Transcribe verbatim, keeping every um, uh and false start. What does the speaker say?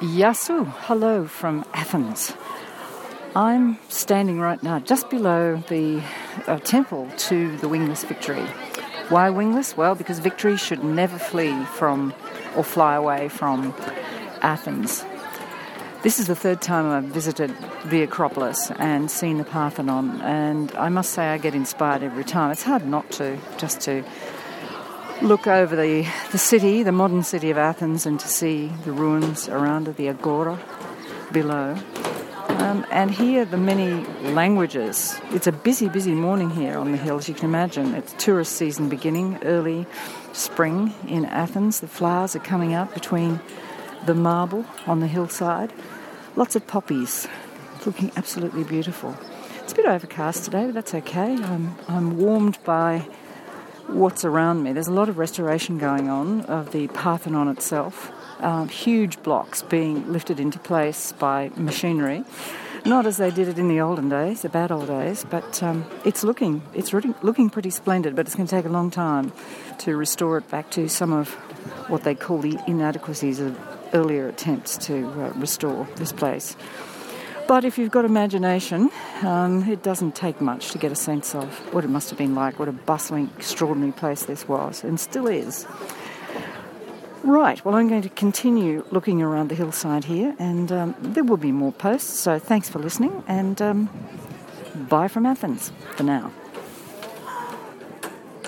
Yasu, hello from Athens. I'm standing right now just below the uh, temple to the wingless Victory. Why wingless? Well, because Victory should never flee from or fly away from Athens. This is the third time I've visited the Acropolis and seen the Parthenon, and I must say I get inspired every time. It's hard not to, just to look over the, the city, the modern city of Athens, and to see the ruins around it, the agora below, um, and hear the many languages. It's a busy, busy morning here on the hill, as you can imagine. It's tourist season beginning, early spring in Athens. The flowers are coming out between the marble on the hillside. Lots of poppies, looking absolutely beautiful. It's a bit overcast today, but that's okay. I'm, I'm warmed by what's around me. There's a lot of restoration going on of the Parthenon itself. Um, huge blocks being lifted into place by machinery. Not as they did it in the olden days, the bad old days, but um, it's looking it's really looking pretty splendid, but it's going to take a long time to restore it back to some of what they call the inadequacies of earlier attempts to uh, restore this place. But if you've got imagination, um, it doesn't take much to get a sense of what it must have been like, what a bustling, extraordinary place this was, and still is. Right, well, I'm going to continue looking around the hillside here, and um, there will be more posts, so thanks for listening, and um, bye from Athens for now.